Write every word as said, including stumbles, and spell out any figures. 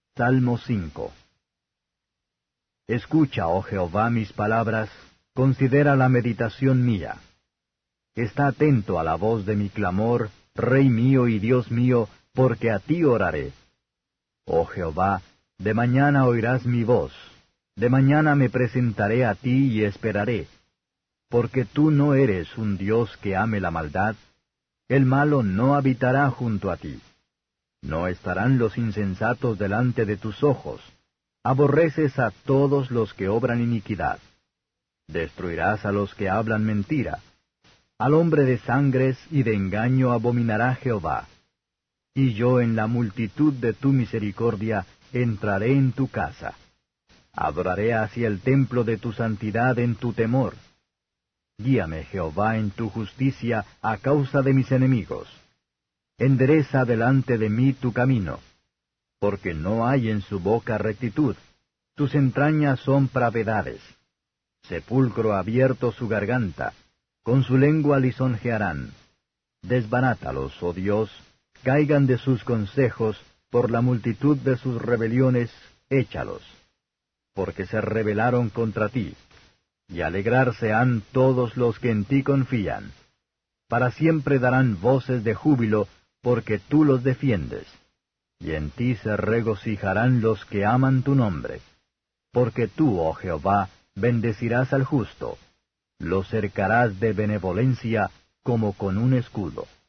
Salmo cinco. Escucha, oh Jehová, mis palabras, considera la meditación mía. Está atento a la voz de mi clamor, Rey mío y Dios mío, porque a ti oraré. Oh Jehová, de mañana oirás mi voz, de mañana me presentaré a ti y esperaré, porque tú no eres un Dios que ame la maldad, el malo no habitará junto a ti. No estarán los insensatos delante de tus ojos. Aborreces a todos los que obran iniquidad. Destruirás a los que hablan mentira. Al hombre de sangres y de engaño abominará Jehová. Y yo en la multitud de tu misericordia entraré en tu casa. Adoraré hacia el templo de tu santidad en tu temor. Guíame, Jehová, en tu justicia a causa de mis enemigos. Endereza delante de mí tu camino, porque no hay en su boca rectitud, tus entrañas son pravedades. Sepulcro abierto su garganta, con su lengua lisonjearán. Desbarátalos, oh Dios, caigan de sus consejos, por la multitud de sus rebeliones, échalos. Porque se rebelaron contra ti, y alegrarse han todos los que en ti confían. Para siempre darán voces de júbilo, porque tú los defiendes. Y en ti se regocijarán los que aman tu nombre. Porque tú, oh Jehová, bendecirás al justo, lo cercarás de benevolencia como con un escudo.